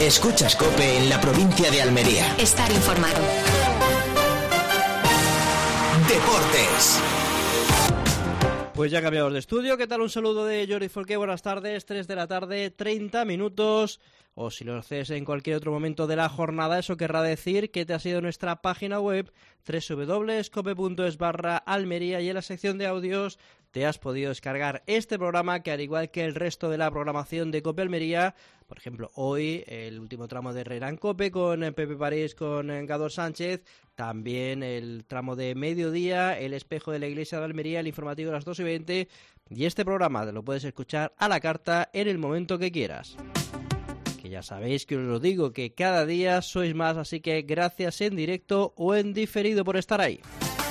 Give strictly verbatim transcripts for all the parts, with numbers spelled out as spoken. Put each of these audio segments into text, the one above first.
Escuchas COPE en la provincia de Almería. Estar informado. Deportes. Pues ya cambiamos de estudio. ¿Qué tal? Un saludo de Jordi Folqué. Buenas tardes. tres de la tarde, treinta minutos. O si lo haces en cualquier otro momento de la jornada, eso querrá decir que te has ido a nuestra página web doble u doble u doble u punto cope punto es barra Almería y en la sección de audios te has podido descargar este programa que, al igual que el resto de la programación de COPE Almería, por ejemplo, hoy el último tramo de Herrera en COPE con Pepe París, con Gador Sánchez, también el tramo de mediodía, el espejo de la Iglesia de Almería, el informativo de las dos y veinte, y este programa te lo puedes escuchar a la carta en el momento que quieras. Que ya sabéis que os lo digo, que cada día sois más, así que gracias en directo o en diferido por estar ahí.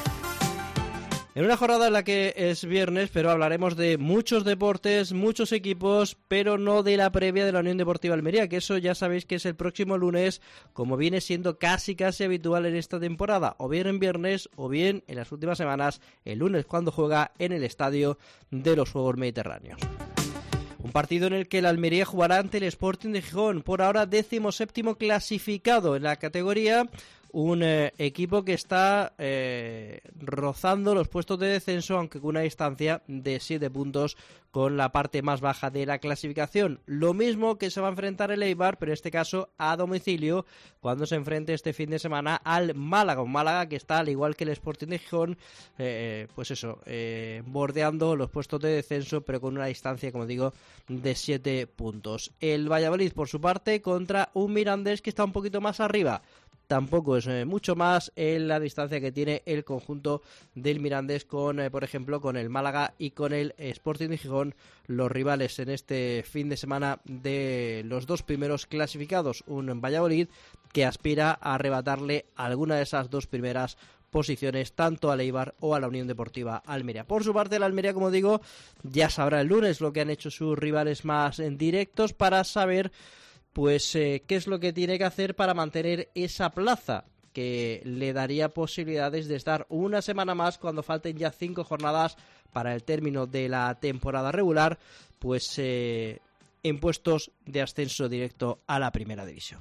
En una jornada en la que es viernes, pero hablaremos de muchos deportes, muchos equipos, pero no de la previa de la Unión Deportiva Almería, que eso ya sabéis que es el próximo lunes, como viene siendo casi casi habitual en esta temporada, o bien en viernes, o bien en las últimas semanas, el lunes cuando juega en el estadio de los Juegos Mediterráneos. Un partido en el que el Almería jugará ante el Sporting de Gijón, por ahora décimo séptimo clasificado en la categoría, un eh, equipo que está eh, rozando los puestos de descenso, aunque con una distancia de siete puntos con la parte más baja de la clasificación. Lo mismo que se va a enfrentar el Eibar, pero en este caso a domicilio, cuando se enfrente este fin de semana al Málaga. Un Málaga que está, al igual que el Sporting de Gijón, eh, pues eso, eh, bordeando los puestos de descenso, pero con una distancia, como digo, de siete puntos. El Valladolid, por su parte, contra un Mirandés que está un poquito más arriba. Tampoco es eh, mucho más en la distancia que tiene el conjunto del Mirandés con, eh, por ejemplo, con el Málaga y con el Sporting de Gijón, los rivales en este fin de semana de los dos primeros clasificados. Un Valladolid que aspira a arrebatarle alguna de esas dos primeras posiciones, tanto al Eibar o a la Unión Deportiva Almería. Por su parte, la Almería, como digo, ya sabrá el lunes lo que han hecho sus rivales más en directos para saber pues eh, qué es lo que tiene que hacer para mantener esa plaza que le daría posibilidades de estar una semana más, cuando falten ya cinco jornadas para el término de la temporada regular, pues eh, en puestos de ascenso directo a la primera división.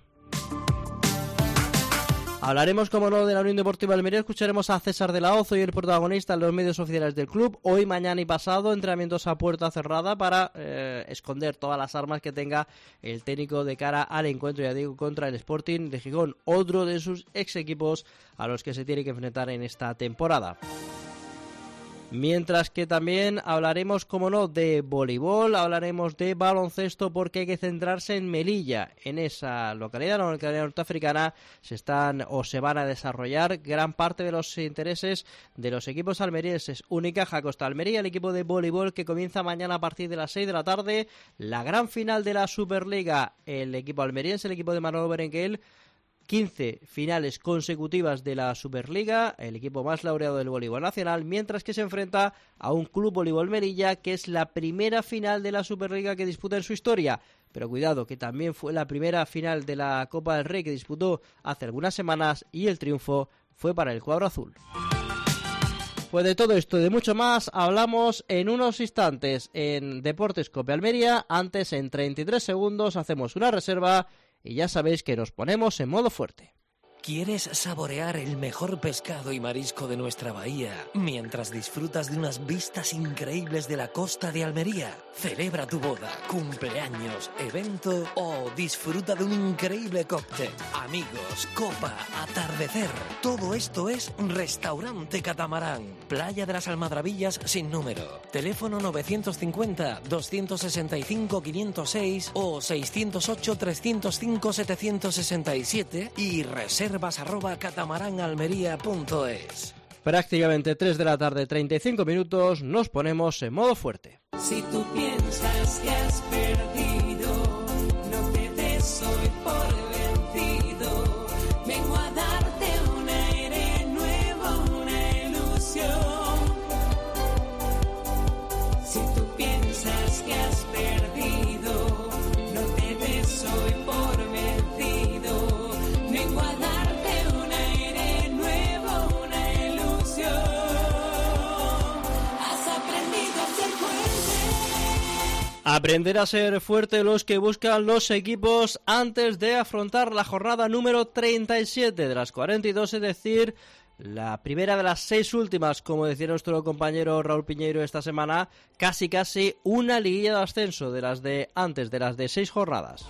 Hablaremos, como no, de la Unión Deportiva Almería. Escucharemos a César de la Hoz, hoy el protagonista en los medios oficiales del club. Hoy, mañana y pasado, entrenamientos a puerta cerrada para eh, esconder todas las armas que tenga el técnico de cara al encuentro, ya digo, contra el Sporting de Gijón, otro de sus ex equipos a los que se tiene que enfrentar en esta temporada. Mientras que también hablaremos, como no, de voleibol, hablaremos de baloncesto, porque hay que centrarse en Melilla. En esa localidad, la localidad norteafricana, se están o se van a desarrollar gran parte de los intereses de los equipos almerienses. Unicaja Costa Almería, el equipo de voleibol, que comienza mañana a partir de las seis de la tarde. La gran final de la Superliga, el equipo almeriense, el equipo de Manolo Berenguel, quince finales consecutivas de la Superliga, el equipo más laureado del voleibol nacional, mientras que se enfrenta a un Club Voleibol Melilla, que es la primera final de la Superliga que disputa en su historia. Pero cuidado, que también fue la primera final de la Copa del Rey que disputó hace algunas semanas, y el triunfo fue para el cuadro azul. Pues de todo esto y de mucho más hablamos en unos instantes en Deportes COPE Almería. Antes, en treinta y tres segundos, hacemos una reserva y ya sabéis que nos ponemos en modo fuerte. ¿Quieres saborear el mejor pescado y marisco de nuestra bahía mientras disfrutas de unas vistas increíbles de la costa de Almería? Celebra tu boda, cumpleaños, evento o disfruta de un increíble cóctel. Amigos, copa, atardecer. Todo esto es Restaurante Catamarán. Playa de las Almadrabillas sin número. Teléfono novecientos cincuenta, doscientos sesenta y cinco, quinientos seis o seiscientos ocho, trescientos cinco, setecientos sesenta y siete y reserva arroba catamaranalmería punto es. Prácticamente tres de la tarde, treinta y cinco minutos, nos ponemos en modo fuerte. Si tú piensas que has perdido, no te des hoy por vencido. Vengo a darte un aire nuevo, una ilusión. Si tú piensas que has perdido, no te des hoy por vencido. Vengo a darte Aprender a ser fuerte los que buscan los equipos antes de afrontar la jornada número treinta y siete de las cuarenta y dos, es decir, la primera de las seis últimas, como decía nuestro compañero Raúl Piñeiro esta semana, casi casi una liguilla de ascenso de las de antes, de las de seis jornadas.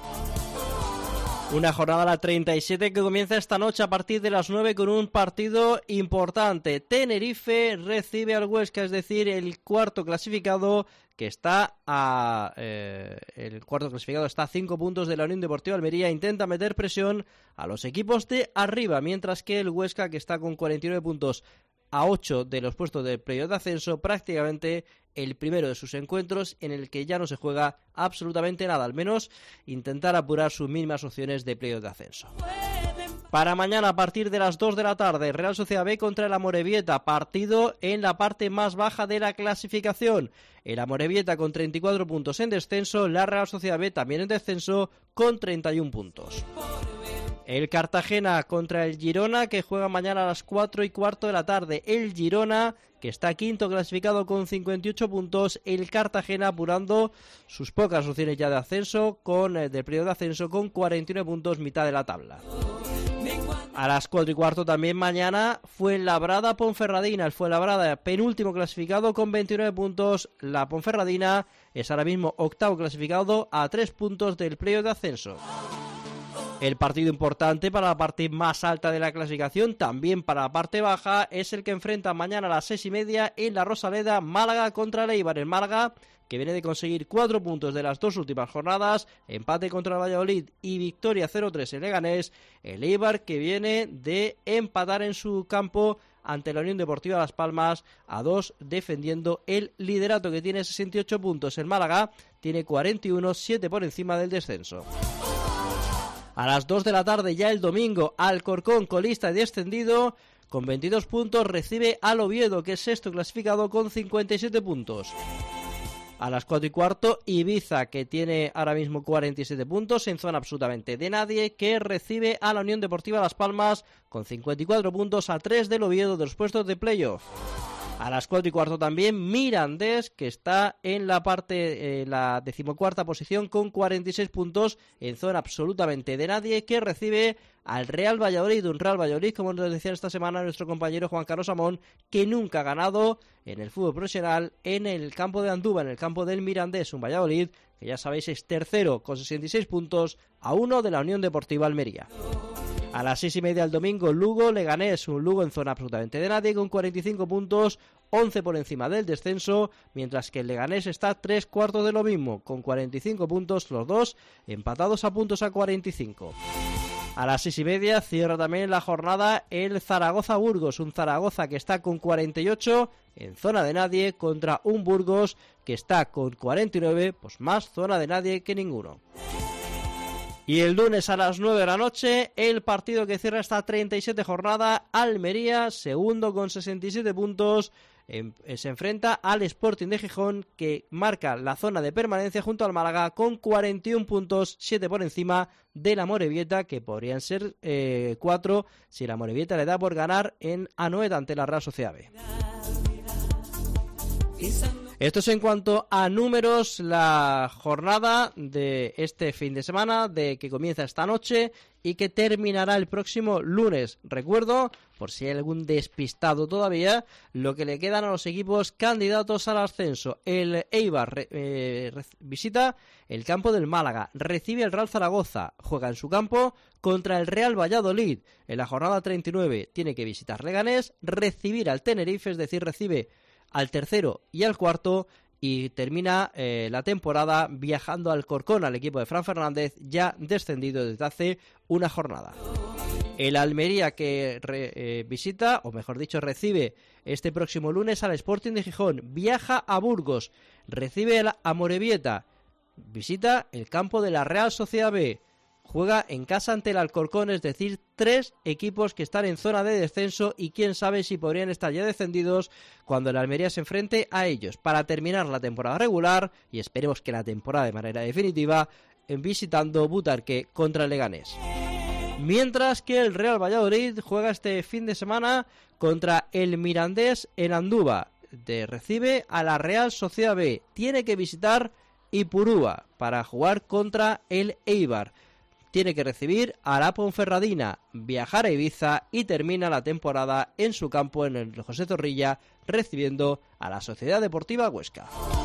Una jornada, la treinta y siete, que comienza esta noche a partir de las nueve con un partido importante. Tenerife recibe al Huesca, es decir, el cuarto clasificado que está a... Eh, el cuarto clasificado está a cinco puntos de la Unión Deportiva Almería. Intenta meter presión a los equipos de arriba, mientras que el Huesca, que está con cuarenta y nueve puntos a ocho de los puestos de playoff de ascenso, prácticamente el primero de sus encuentros en el que ya no se juega absolutamente nada, al menos intentar apurar sus mínimas opciones de playoff de ascenso. Para mañana, a partir de las dos de la tarde, Real Sociedad B contra el Amorebieta, partido en la parte más baja de la clasificación. El Amorebieta con treinta y cuatro puntos en descenso, la Real Sociedad B también en descenso con treinta y uno puntos. El Cartagena contra el Girona, que juega mañana a las cuatro y cuarto de la tarde. El Girona, que está quinto clasificado con cincuenta y ocho puntos. El Cartagena apurando sus pocas opciones ya de ascenso, con el del periodo de ascenso con cuarenta y nueve puntos, mitad de la tabla. A las cuatro y cuarto también mañana, Fuenlabrada Ponferradina. El Fuenlabrada, penúltimo clasificado con veintinueve puntos. La Ponferradina es ahora mismo octavo clasificado a tres puntos del periodo de ascenso. El partido importante para la parte más alta de la clasificación, también para la parte baja, es el que enfrenta mañana a las seis y media en la Rosaleda, Málaga contra el Eibar. El Málaga, que viene de conseguir cuatro puntos de las dos últimas jornadas, empate contra el Valladolid y victoria cero tres en Leganés. El Eibar, que viene de empatar en su campo ante la Unión Deportiva Las Palmas a dos, defendiendo el liderato, que tiene sesenta y ocho puntos. El Málaga tiene cuarenta y uno, siete por encima del descenso. A las dos de la tarde, ya el domingo, Alcorcón, colista y descendido, con veintidós puntos, recibe al Oviedo, que es sexto clasificado con cincuenta y siete puntos. A las cuatro y cuarto, Ibiza, que tiene ahora mismo cuarenta y siete puntos, en zona absolutamente de nadie, que recibe a la Unión Deportiva Las Palmas, con cincuenta y cuatro puntos, a tres del Oviedo de los puestos de playoff. A las cuatro y cuarto también Mirandés, que está en la parte, eh, la decimocuarta posición con cuarenta y seis puntos, en zona absolutamente de nadie, que recibe al Real Valladolid, un Real Valladolid, como nos decía esta semana nuestro compañero Juan Carlos Amón, que nunca ha ganado en el fútbol profesional en el campo de Andúba, en el campo del Mirandés, un Valladolid que ya sabéis es tercero con sesenta y seis puntos, a uno de la Unión Deportiva Almería. A las seis y media el domingo, Lugo, Leganés, un Lugo en zona absolutamente de nadie con cuarenta y cinco puntos, once por encima del descenso, mientras que el Leganés está tres cuartos de lo mismo, con cuarenta y cinco puntos, los dos empatados a puntos a cuarenta y cinco. A las seis y media cierra también la jornada el Zaragoza-Burgos, un Zaragoza que está con cuarenta y ocho en zona de nadie contra un Burgos que está con cuarenta y nueve, pues más zona de nadie que ninguno. Y el lunes a las nueve de la noche, el partido que cierra esta treinta y siete jornada, Almería, segundo con sesenta y siete puntos, en, se enfrenta al Sporting de Gijón, que marca la zona de permanencia junto al Málaga con cuarenta y uno puntos, siete por encima de la Amorebieta, que podrían ser eh, cuatro si la Amorebieta le da por ganar en Anoeta ante la Real Sociedad B. Esto es en cuanto a números, la jornada de este fin de semana, de que comienza esta noche y que terminará el próximo lunes. Recuerdo, por si hay algún despistado todavía, lo que le quedan a los equipos candidatos al ascenso. El Eibar eh, visita el campo del Málaga, recibe el Real Zaragoza, juega en su campo contra el Real Valladolid. En la jornada treinta y nueve tiene que visitar Leganés, recibir al Tenerife, es decir, recibe al tercero y al cuarto, y termina eh, la temporada viajando al Alcorcón, al equipo de Fran Fernández, ya descendido desde hace una jornada. El Almería, que re, eh, visita, o mejor dicho, recibe este próximo lunes al Sporting de Gijón, viaja a Burgos, recibe al Amorebieta, visita el campo de la Real Sociedad B, juega en casa ante el Alcorcón, es decir, tres equipos que están en zona de descenso y quién sabe si podrían estar ya descendidos cuando el Almería se enfrente a ellos. Para terminar la temporada regular, y esperemos que la temporada de manera definitiva, en visitando Butarque contra el Leganés. Mientras que el Real Valladolid juega este fin de semana contra el Mirandés en Andúba. De, recibe a la Real Sociedad B. Tiene que visitar Ipurúa para jugar contra el Eibar. Tiene que recibir a la Ponferradina, viajar a Ibiza y termina la temporada en su campo en el José Zorrilla, recibiendo a la Sociedad Deportiva Huesca.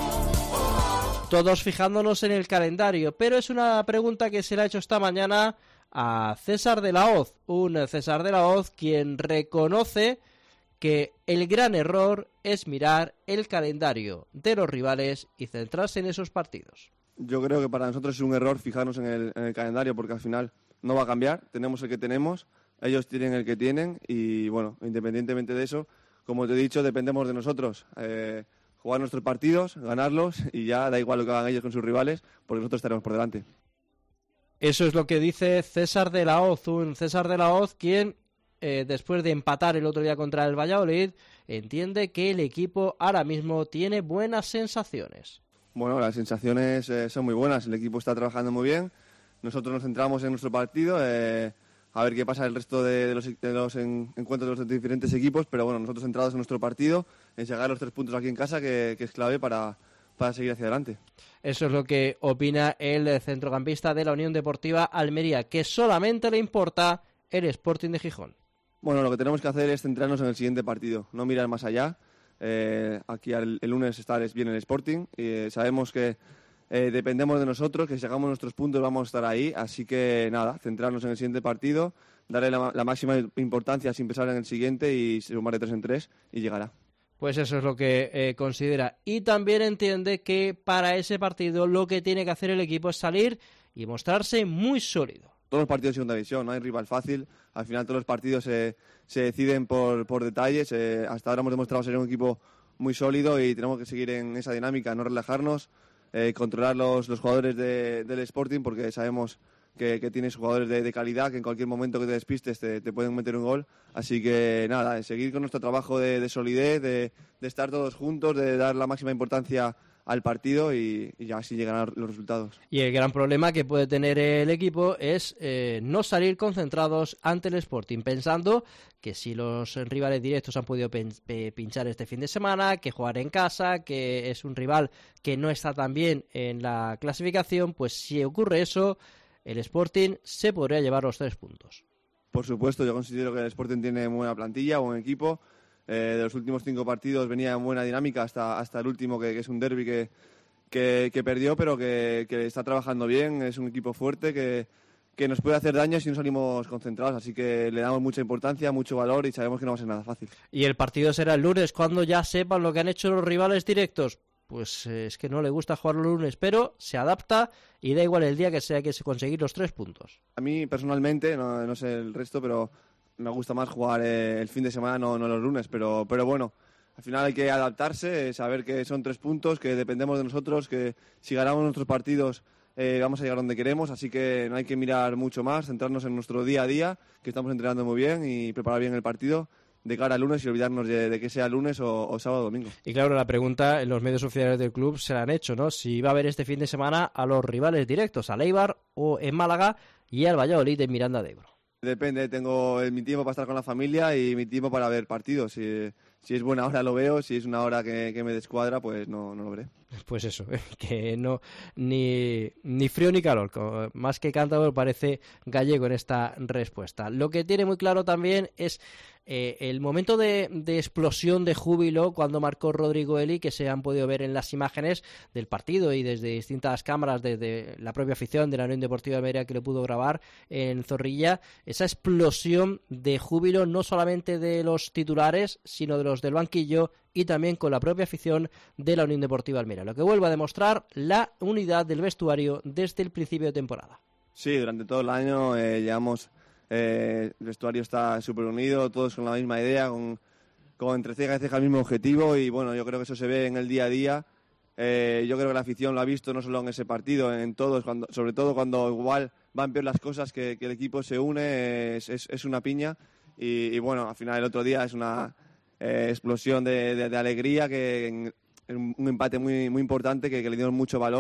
Todos fijándonos en el calendario, pero es una pregunta que se le ha hecho esta mañana a César de la Hoz, un César de la Hoz quien reconoce que el gran error es mirar el calendario de los rivales y centrarse en esos partidos. Yo creo que para nosotros es un error fijarnos en el, en el calendario porque al final no va a cambiar, tenemos el que tenemos, ellos tienen el que tienen y bueno, independientemente de eso, como te he dicho, dependemos de nosotros, eh, jugar nuestros partidos, ganarlos y ya da igual lo que hagan ellos con sus rivales porque nosotros estaremos por delante. Eso es lo que dice César de la Hoz, un César de la Hoz quien eh, después de empatar el otro día contra el Valladolid entiende que el equipo ahora mismo tiene buenas sensaciones. Bueno, las sensaciones eh, son muy buenas, el equipo está trabajando muy bien, nosotros nos centramos en nuestro partido, eh, a ver qué pasa el resto de, de los, de los en, encuentros de los diferentes equipos, pero bueno, nosotros centrados en nuestro partido, en llegar los tres puntos aquí en casa, que, que es clave para, para seguir hacia adelante. Eso es lo que opina el centrocampista de la Unión Deportiva Almería, que solamente le importa el Sporting de Gijón. Bueno, lo que tenemos que hacer es centrarnos en el siguiente partido, no mirar más allá. Eh, aquí el, el lunes está bien el Sporting y eh, sabemos que eh, dependemos de nosotros, que si sacamos nuestros puntos vamos a estar ahí, así que nada, centrarnos en el siguiente partido, darle la, la máxima importancia sin pensar en el siguiente y sumar de tres en tres y llegará. Pues eso es lo que eh, considera y también entiende que para ese partido lo que tiene que hacer el equipo es salir y mostrarse muy sólido. Todos los partidos de segunda división, no hay rival fácil, al final todos los partidos se, se deciden por, por detalles, eh, hasta ahora hemos demostrado ser un equipo muy sólido y tenemos que seguir en esa dinámica, no relajarnos, eh, controlar los, los jugadores de, del Sporting porque sabemos que, que tienes jugadores de, de calidad, que en cualquier momento que te despistes te, te pueden meter un gol, así que nada, seguir con nuestro trabajo de, de solidez, de, de estar todos juntos, de dar la máxima importancia al partido y, y así llegan los resultados. Y el gran problema que puede tener el equipo es eh, no salir concentrados ante el Sporting, pensando que si los rivales directos han podido pinchar este fin de semana, que jugar en casa, que es un rival que no está tan bien en la clasificación, pues si ocurre eso, el Sporting se podría llevar los tres puntos. Por supuesto, yo considero que el Sporting tiene buena plantilla, buen equipo. Eh, de los últimos cinco partidos venía en buena dinámica hasta, hasta el último, que, que es un derbi que, que, que perdió, pero que, que está trabajando bien. Es un equipo fuerte que, que nos puede hacer daño si no salimos concentrados. Así que le damos mucha importancia, mucho valor y sabemos que no va a ser nada fácil. Y el partido será el lunes, cuando ya sepan lo que han hecho los rivales directos. Pues eh, es que no le gusta jugar los lunes, pero se adapta y da igual el día que sea que se conseguir los tres puntos. A mí personalmente, no, no sé el resto, pero me gusta más jugar eh, el fin de semana, no, no los lunes, pero, pero bueno, al final hay que adaptarse, eh, saber que son tres puntos, que dependemos de nosotros, que si ganamos nuestros partidos eh, vamos a llegar donde queremos, así que no hay que mirar mucho más, centrarnos en nuestro día a día, que estamos entrenando muy bien y preparar bien el partido de cara al lunes y olvidarnos de, de que sea lunes o, o sábado o domingo. Y claro, la pregunta en los medios oficiales del club se la han hecho, ¿no? Si va a haber este fin de semana a los rivales directos, al Eibar o en Málaga y al Valladolid en Miranda de Ebro. Depende, tengo mi tiempo para estar con la familia y mi tiempo para ver partidos. Si, si es buena hora lo veo, si es una hora que, que me descuadra, pues no, no lo veré. Pues eso, que no ni, ni frío ni calor, más que cántabro parece gallego en esta respuesta. Lo que tiene muy claro también es eh, el momento de, de explosión de júbilo cuando marcó Rodrigo Eli, que se han podido ver en las imágenes del partido y desde distintas cámaras, desde la propia afición de la Unión Deportiva Almería que lo pudo grabar en Zorrilla, esa explosión de júbilo no solamente de los titulares, sino de los del banquillo y también con la propia afición de la Unión Deportiva Almería, lo que vuelve a demostrar la unidad del vestuario desde el principio de temporada. Sí, durante todo el año eh, llevamos, eh, el vestuario está súper unido, todos con la misma idea, con, con entre ceja y ceja el mismo objetivo y bueno, yo creo que eso se ve en el día a día. Eh, yo creo que la afición lo ha visto no solo en ese partido, en todos, cuando, sobre todo cuando igual van peor las cosas, que, que el equipo se une, es, es, es una piña y, y bueno, al final el otro día es una eh, explosión de, de, de alegría, que en, en un empate muy, muy importante que, que le dio mucho valor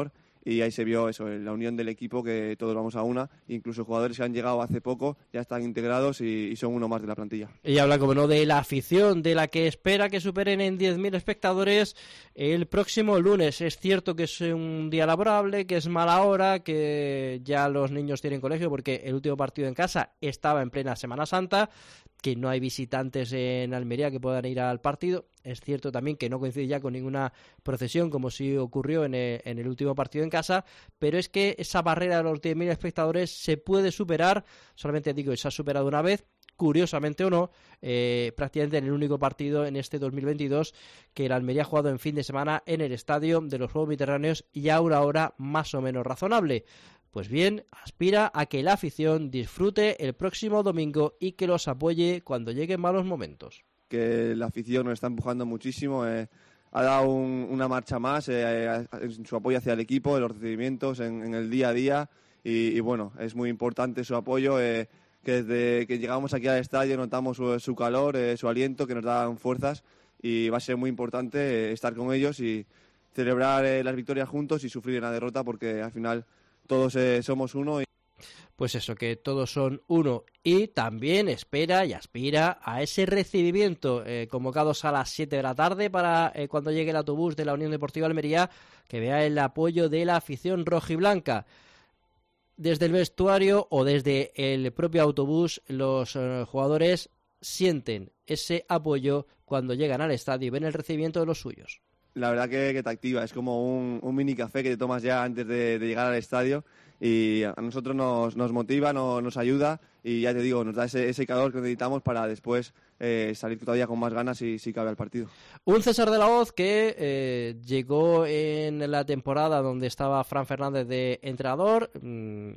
y ahí se vio eso, la unión del equipo, que todos vamos a una, incluso jugadores que han llegado hace poco ya están integrados y, y son uno más de la plantilla. Y habla, como no, de la afición, de la que espera que superen en diez mil espectadores el próximo lunes. Es cierto que es un día laborable, que es mala hora, que ya los niños tienen colegio porque el último partido en casa estaba en plena Semana Santa, que no hay visitantes en Almería que puedan ir al partido. Es cierto también que no coincide ya con ninguna procesión, como sí ocurrió en el, en el último partido en casa, pero es que esa barrera de los diez mil espectadores se puede superar. Solamente digo que se ha superado una vez, curiosamente o no, eh, prácticamente en el único partido en este dos mil veintidós que el Almería ha jugado en fin de semana en el estadio de los Juegos Mediterráneos, y a una hora más o menos razonable. Pues bien, aspira a que la afición disfrute el próximo domingo y que los apoye cuando lleguen malos momentos. Que la afición nos está empujando muchísimo, eh, ha dado un, una marcha más eh, en su apoyo hacia el equipo, en los recibimientos, en, en el día a día, y, y bueno, es muy importante su apoyo, eh, que desde que llegamos aquí al estadio notamos su, su calor, eh, su aliento, que nos dan fuerzas, y va a ser muy importante eh, estar con ellos y celebrar eh, las victorias juntos y sufrir en la derrota, porque al final todos eh, somos uno. Y... Pues eso, que todos son uno, y también espera y aspira a ese recibimiento, eh, convocados a las siete de la tarde para eh, cuando llegue el autobús de la Unión Deportiva Almería, que vea el apoyo de la afición rojiblanca. Desde el vestuario o desde el propio autobús, los eh, jugadores sienten ese apoyo cuando llegan al estadio y ven el recibimiento de los suyos. La verdad que, que te activa, es como un, un mini café que te tomas ya antes de, de llegar al estadio, y a nosotros nos, nos motiva, nos, nos ayuda, y ya te digo, nos da ese, ese calor que necesitamos para después eh, salir todavía con más ganas si, si cabe al partido. Un César de la Hoz que eh, llegó en la temporada donde estaba Fran Fernández de entrenador. mmm,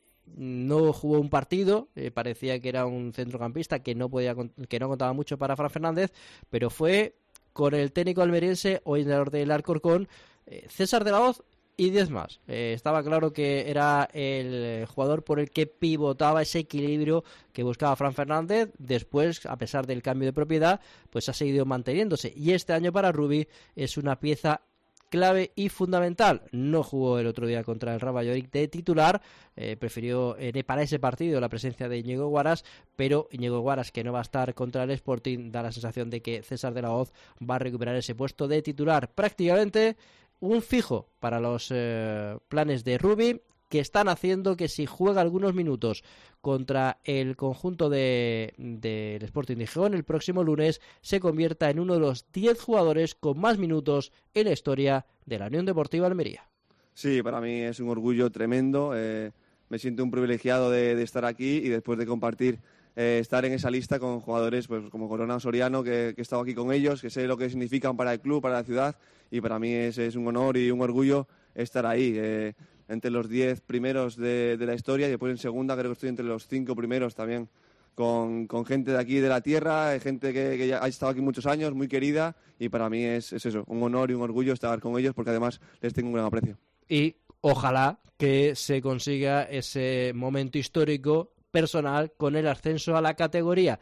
No jugó un partido, eh, parecía que era un centrocampista que no podía, que no contaba mucho para Fran Fernández, pero fue con el técnico almeriense o entrenador del Alcorcón, eh, César de la Hoz y diez más. Eh, estaba claro que era el jugador por el que pivotaba ese equilibrio que buscaba Fran Fernández. Después, a pesar del cambio de propiedad, pues ha seguido manteniéndose, y este año para Rubí es una pieza clave y fundamental. No jugó el otro día contra el Real Valladolid de titular, eh, prefirió eh, para ese partido la presencia de Íñigo Guaras, pero Íñigo Guaras, que no va a estar contra el Sporting, da la sensación de que César de la Hoz va a recuperar ese puesto de titular. Prácticamente un fijo para los eh, planes de Rubí, que están haciendo que si juega algunos minutos contra el conjunto del de, de Sporting de Gijón el próximo lunes, se convierta en uno de los diez jugadores con más minutos en la historia de la Unión Deportiva Almería. Sí, para mí es un orgullo tremendo, eh, me siento un privilegiado de, de estar aquí y después de compartir, eh, estar en esa lista con jugadores pues, como Corona o Soriano, que, que he estado aquí con ellos, que sé lo que significan para el club, para la ciudad, y para mí es, es un honor y un orgullo estar ahí. Eh, entre los diez primeros de, de la historia, y después en segunda creo que estoy entre los cinco primeros también, con, con gente de aquí de la tierra, gente que, que ya ha estado aquí muchos años, muy querida, y para mí es, es eso, un honor y un orgullo estar con ellos, porque además les tengo un gran aprecio. Y ojalá que se consiga ese momento histórico personal con el ascenso a la categoría.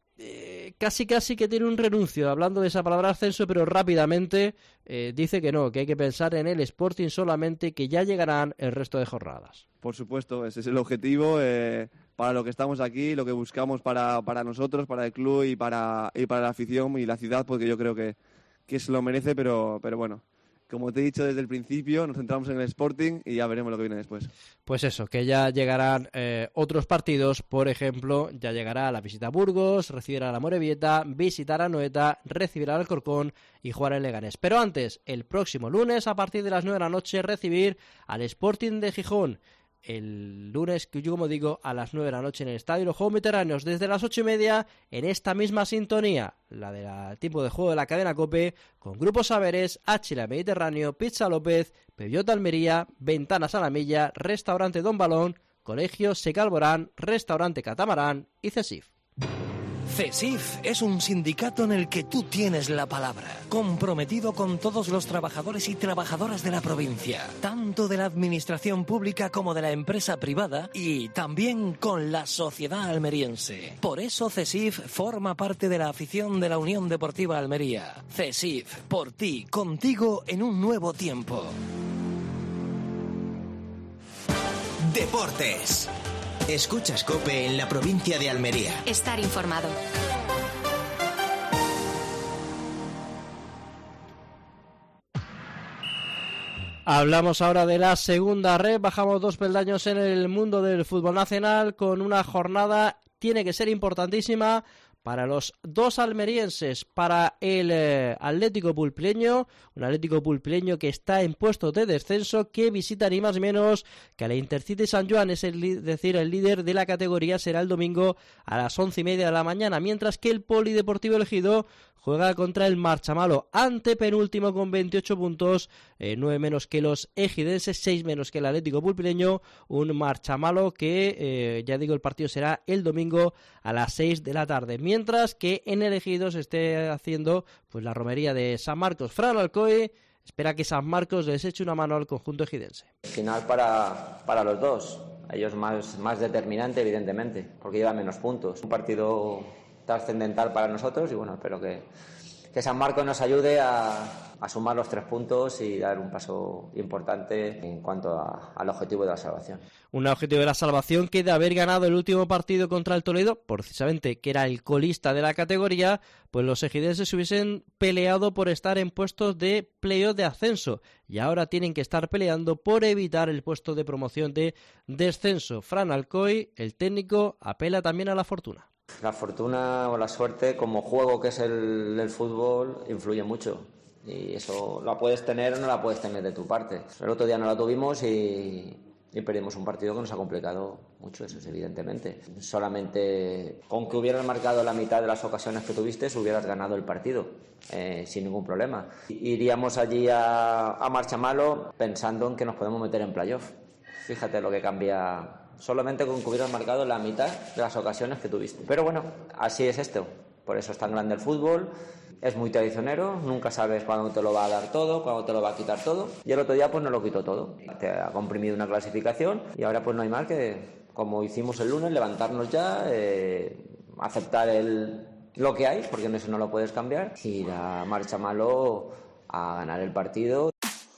Eh, casi casi que tiene un renuncio hablando de esa palabra ascenso, pero rápidamente eh, dice que no, que hay que pensar en el Sporting solamente, que ya llegarán el resto de jornadas. Por supuesto, ese es el objetivo, eh, para lo que estamos aquí, lo que buscamos para, para nosotros, para el club y para, y para la afición y la ciudad, porque yo creo que, que se lo merece, pero, pero bueno, como te he dicho desde el principio, nos centramos en el Sporting y ya veremos lo que viene después. Pues eso, que ya llegarán eh, otros partidos, por ejemplo, ya llegará la visita a Burgos, recibirá a la Morevieta, visitar a Noeta, recibirá al Alcorcón y jugar en Leganés. Pero antes, el próximo lunes, a partir de las nueve de la noche, recibir al Sporting de Gijón. El lunes, que yo como digo, a las nueve de la noche en el Estadio de los Juegos Mediterráneos, desde las ocho y media, en esta misma sintonía, la del tiempo de juego de la cadena COPE, con Grupo Saberes, Áchila Mediterráneo, Pizza López, Peugeot Almería, Ventanas a la Milla, Restaurante Don Balón, Colegio Secalborán, Restaurante Catamarán y CESIF. CESIF es un sindicato en el que tú tienes la palabra, comprometido con todos los trabajadores y trabajadoras de la provincia, tanto de la administración pública como de la empresa privada, y también con la sociedad almeriense. Por eso CESIF forma parte de la afición de la Unión Deportiva Almería. CESIF, por ti, contigo en un nuevo tiempo. Deportes. Escuchas COPE en la provincia de Almería. Estar informado. Hablamos ahora de la segunda red, bajamos dos peldaños en el mundo del fútbol nacional con una jornada, tiene que ser importantísima para los dos almerienses, para el eh, Atlético Pulpileño, un Atlético Pulpileño que está en puestos de descenso, que visita ni más ni menos que a la Intercity San Joan, es el, decir, el líder de la categoría, será el domingo a las once y media de la mañana, mientras que el Polideportivo Ejido juega contra el Marchamalo, antepenúltimo con veintiocho puntos, eh, nueve menos que los ejidenses, seis menos que el Atlético Pulpileño, un Marchamalo que, eh, ya digo, el partido será el domingo a las seis de la tarde, mientras que en el Ejido se esté haciendo pues la romería de San Marcos. Fran Alcoy espera que San Marcos les eche una mano al conjunto ejidense. Final para, para los dos, ellos más, más determinante evidentemente, porque llevan menos puntos, un partido trascendental para nosotros y bueno, espero que, que San Marcos nos ayude a, a sumar los tres puntos y dar un paso importante en cuanto a, al objetivo de la salvación. Un objetivo de la salvación que de haber ganado el último partido contra el Toledo, precisamente que era el colista de la categoría, pues los ejidenses se hubiesen peleado por estar en puestos de playoff de ascenso y ahora tienen que estar peleando por evitar el puesto de promoción de descenso. Fran Alcoy, el técnico, apela también a la fortuna. La fortuna o la suerte, como juego que es el, el fútbol, influye mucho. Y eso la puedes tener o no la puedes tener de tu parte. El otro día no la tuvimos y, y perdimos un partido que nos ha complicado mucho, eso es evidentemente. Solamente con que hubieras marcado la mitad de las ocasiones que tuviste, hubieras ganado el partido, eh, sin ningún problema. Iríamos allí a, a Marchamalo pensando en que nos podemos meter en playoff. Fíjate lo que cambia. Solamente con que hubieras marcado la mitad de las ocasiones que tuviste. Pero bueno, así es esto. Por eso es tan grande el fútbol. Es muy traicionero. Nunca sabes cuándo te lo va a dar todo, cuándo te lo va a quitar todo. Y el otro día pues no lo quitó todo. Te ha comprimido una clasificación y ahora pues no hay más que, como hicimos el lunes, levantarnos ya, eh, aceptar el, lo que hay, porque eso no lo puedes cambiar, y ir a Marchamalo a ganar el partido.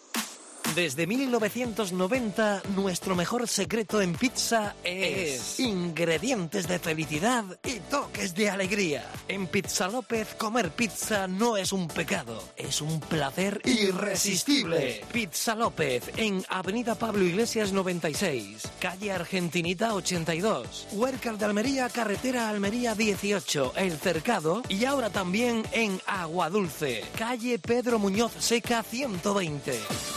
Desde mil novecientos noventa, nuestro mejor secreto en pizza es ingredientes de felicidad y toques de alegría. En Pizza López, comer pizza no es un pecado, es un placer irresistible. Pizza López, en Avenida Pablo Iglesias noventa y seis, calle Argentinita ochenta y dos, Huércal de Almería, carretera Almería dieciocho, El Cercado, y ahora también en Aguadulce, calle Pedro Muñoz Seca ciento veinte.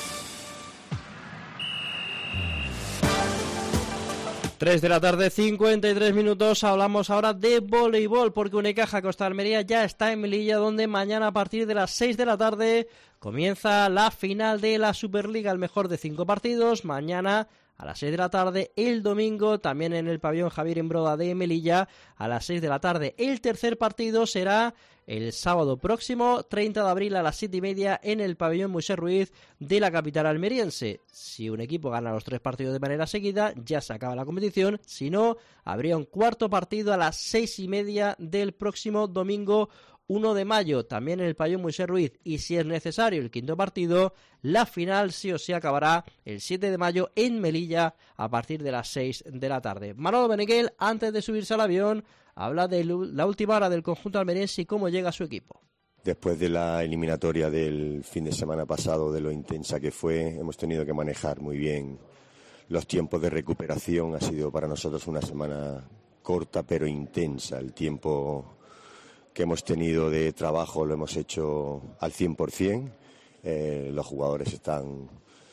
tres de la tarde, cincuenta y tres minutos, hablamos ahora de voleibol, porque Unicaja Costa Almería ya está en Melilla, donde mañana a partir de las seis de la tarde comienza la final de la Superliga, el mejor de cinco partidos, mañana a las seis de la tarde, el domingo también en el pabellón Javier Embroda de Melilla a las seis de la tarde. El tercer partido será el sábado próximo, treinta de abril a las siete y media en el pabellón Moisés Ruiz de la capital almeriense. Si un equipo gana los tres partidos de manera seguida, ya se acaba la competición. Si no, habría un cuarto partido a las seis y media del próximo domingo uno de mayo, también en el pabellón Moisés Ruiz, y si es necesario el quinto partido, la final sí o sí acabará el siete de mayo en Melilla a partir de las seis de la tarde. Manolo Beneguel, antes de subirse al avión, habla de la última hora del conjunto almeriense y cómo llega a su equipo. Después de la eliminatoria del fin de semana pasado, de lo intensa que fue, hemos tenido que manejar muy bien los tiempos de recuperación. Ha sido para nosotros una semana corta pero intensa. El tiempo que hemos tenido de trabajo lo hemos hecho al cien por ciento. Eh, los jugadores están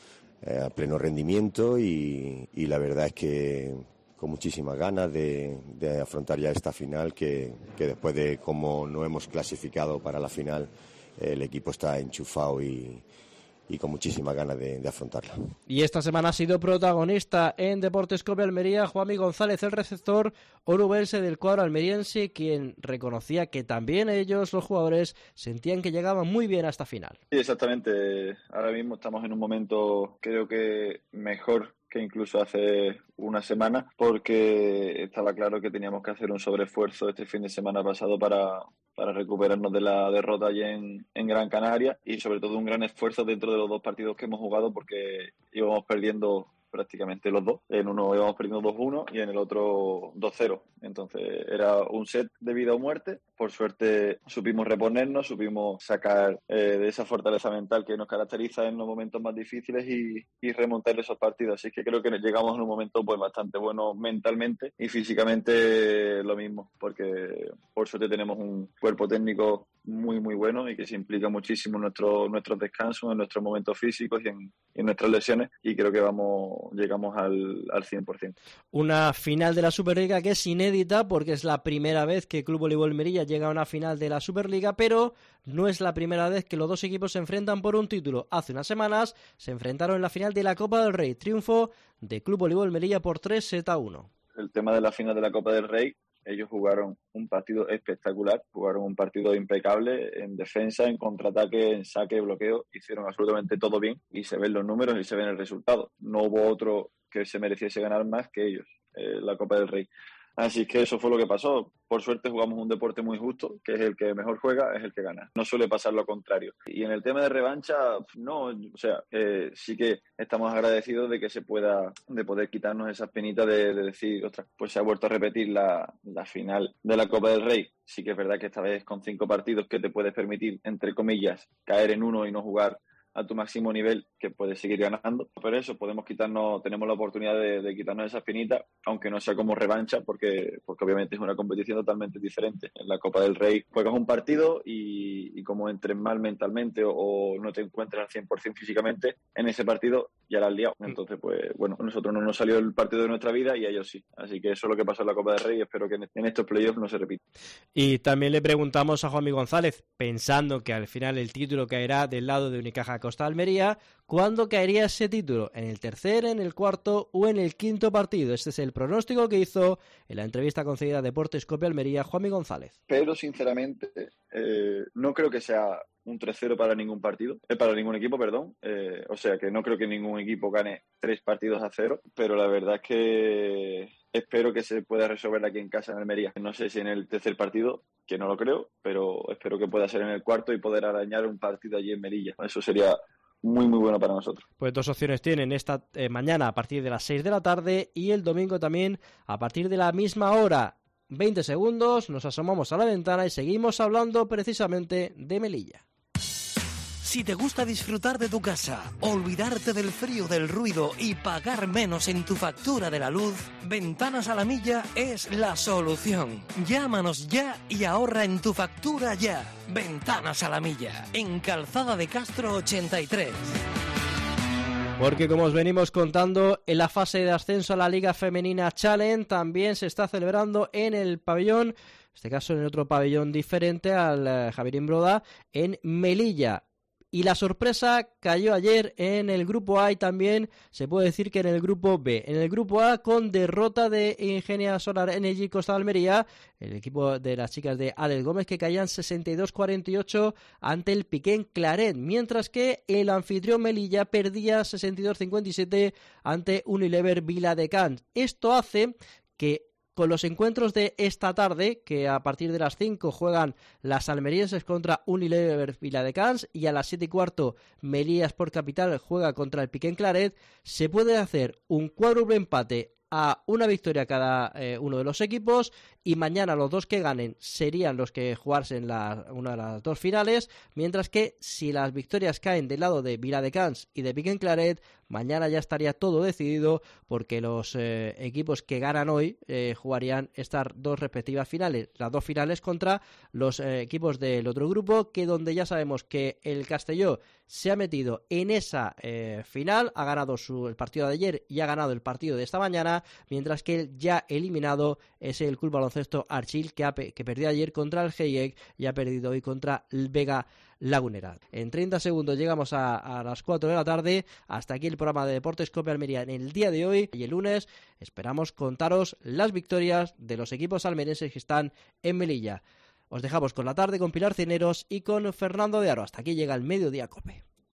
eh, a pleno rendimiento y, y la verdad es que con muchísimas ganas de, de afrontar ya esta final, que, que después de cómo no hemos clasificado para la final, eh, el equipo está enchufado y, y con muchísimas ganas de, de afrontarla. Y esta semana ha sido protagonista en Deportes COPE Almería Juanmi González, el receptor orubense del cuadro almeriense, quien reconocía que también ellos, los jugadores, sentían que llegaban muy bien a esta final. Sí, exactamente. Ahora mismo estamos en un momento, creo que mejor que incluso hace una semana, porque estaba claro que teníamos que hacer un sobreesfuerzo este fin de semana pasado para, para recuperarnos de la derrota allí en, en Gran Canaria, y sobre todo un gran esfuerzo dentro de los dos partidos que hemos jugado, porque íbamos perdiendo prácticamente los dos. En uno íbamos perdiendo dos uno y en el otro dos cero. Entonces era un set de vida o muerte. Por suerte supimos reponernos, supimos sacar eh, de esa fortaleza mental que nos caracteriza en los momentos más difíciles y, y remontar esos partidos. Así que creo que llegamos en un momento pues bastante bueno mentalmente y físicamente lo mismo, porque por suerte tenemos un cuerpo técnico muy muy bueno y que se implica muchísimo en nuestro, nuestros descansos, en nuestros momentos físicos y en, en nuestras lesiones, y creo que vamos llegamos al, al cien por ciento. Una final de la Superliga que es inédita porque es la primera vez que Club Voleibol Melilla llega a una final de la Superliga, pero no es la primera vez que los dos equipos se enfrentan por un título. Hace unas semanas se enfrentaron en la final de la Copa del Rey, triunfo de Club Voleibol Melilla por tres sets a uno. El tema de la final de la Copa del Rey, ellos jugaron un partido espectacular, jugaron un partido impecable en defensa, en contraataque, en saque, bloqueo, hicieron absolutamente todo bien y se ven los números y se ven el resultado. No hubo otro que se mereciese ganar más que ellos, eh, la Copa del Rey. Así que eso fue lo que pasó. Por suerte jugamos un deporte muy justo, que es el que mejor juega, es el que gana. No suele pasar lo contrario. Y en el tema de revancha, no, o sea, eh, sí que estamos agradecidos de que se pueda, de poder quitarnos esa penita de, de decir, ostras, pues se ha vuelto a repetir la, la final de la Copa del Rey. Sí que es verdad que esta vez con cinco partidos que te puedes permitir, entre comillas, caer en uno y no jugar a tu máximo nivel, que puedes seguir ganando. Pero eso, podemos quitarnos, tenemos la oportunidad de, de quitarnos esa espinita, aunque no sea como revancha, porque, porque obviamente es una competición totalmente diferente. En la Copa del Rey juegas un partido y, y como entres mal mentalmente o, o no te encuentras al cien por ciento físicamente, en ese partido ya la has liado. Entonces, pues bueno, a nosotros no nos salió el partido de nuestra vida y a ellos sí. Así que eso es lo que pasó en la Copa del Rey y espero que en, en estos playoffs no se repita. Y también le preguntamos a Juanmi González, pensando que al final el título caerá del lado de Unicaja Costa Almería, ¿cuándo caería ese título? ¿En el tercer, en el cuarto o en el quinto partido? Este es el pronóstico que hizo en la entrevista concedida a Deportes Cope Almería Juanmi González. Pero sinceramente eh, no creo que sea un tres cero para ningún partido, eh, para ningún equipo, perdón. Eh, o sea que no creo que ningún equipo gane tres partidos a cero, pero la verdad es que espero que se pueda resolver aquí en casa en Almería. No sé si en el tercer partido, que no lo creo, pero espero que pueda ser en el cuarto y poder arañar un partido allí en Melilla. Eso sería muy muy bueno para nosotros. Pues dos opciones tienen esta eh, mañana a partir de las seis de la tarde y el domingo también a partir de la misma hora. veinte segundos, nos asomamos a la ventana y seguimos hablando precisamente de Melilla. Si te gusta disfrutar de tu casa, olvidarte del frío, del ruido y pagar menos en tu factura de la luz, Ventanas a la Milla es la solución. Llámanos ya y ahorra en tu factura ya. Ventanas a la Milla, en Calzada de Castro ochenta y tres. Porque como os venimos contando, en la fase de ascenso a la Liga Femenina Challenge también se está celebrando en el pabellón, en este caso en otro pabellón diferente al eh, Javier Broda, en Melilla. Y la sorpresa cayó ayer en el grupo A y también se puede decir que en el grupo B. En el grupo A con derrota de Ingenia Solar Energy Costa de Almería, el equipo de las chicas de Alex Gómez que caían sesenta y dos cuarenta y ocho ante el Piquén Claret, mientras que el anfitrión Melilla perdía sesenta y dos cincuenta y siete ante Unilever Viladecans. Esto hace que con los encuentros de esta tarde, que a partir de las cinco juegan las almerienses contra Unilever Viladecans y a las siete y cuarto Melilla Sport Capital juega contra el Piquén Claret, se puede hacer un cuádruple empate a una victoria cada eh, uno de los equipos y mañana los dos que ganen serían los que jugarse en la, una de las dos finales, mientras que si las victorias caen del lado de Viladecans y de Piquén Claret, mañana ya estaría todo decidido porque los eh, equipos que ganan hoy eh, jugarían estas dos respectivas finales, las dos finales contra los eh, equipos del otro grupo, que donde ya sabemos que el Castelló se ha metido en esa eh, final, ha ganado su, el partido de ayer y ha ganado el partido de esta mañana, mientras que el ya eliminado es el Club Baloncesto Archil, que, ha, que perdió ayer contra el G I E C y ha perdido hoy contra el Vega Lagunera. En treinta segundos llegamos a, a las cuatro de la tarde. Hasta aquí el programa de Deportes Cope Almería en el día de hoy, y el lunes esperamos contaros las victorias de los equipos almerienses que están en Melilla. Os dejamos con la tarde con Pilar Cineros y con Fernando de Aro. Hasta aquí llega el Mediodía Cope.